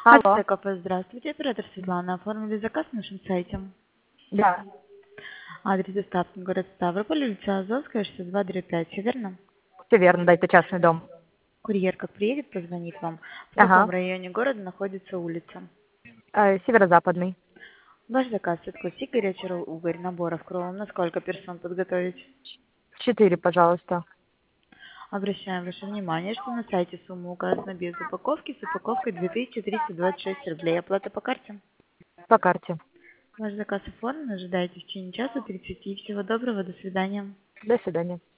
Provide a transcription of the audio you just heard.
Алло, АТ Кафе, здравствуйте, оператор Светлана. Оформили заказ на нашем сайте. да, Адрес доставки город Ставрополь, улица Азовская, 62/5, верно? все верно, да, это частный дом. Курьер как приедет, позвонит вам. В каком Ага, районе города находится улица? северо-западный. Ваш заказ — это кусик горячий угорь, наборов кровом. На сколько персон подготовить? 4, пожалуйста. Обращаем ваше внимание, что на сайте сумма указана без упаковки, с упаковкой 2326 рублей. Оплата по карте. По карте. Ваш заказ оформлен, ожидайте в течение часа 30. Всего доброго, до свидания. До свидания.